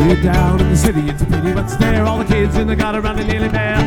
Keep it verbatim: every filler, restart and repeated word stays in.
Way down in the city, it's a pity, but stare. All the kids in the gutter around the nearly bare.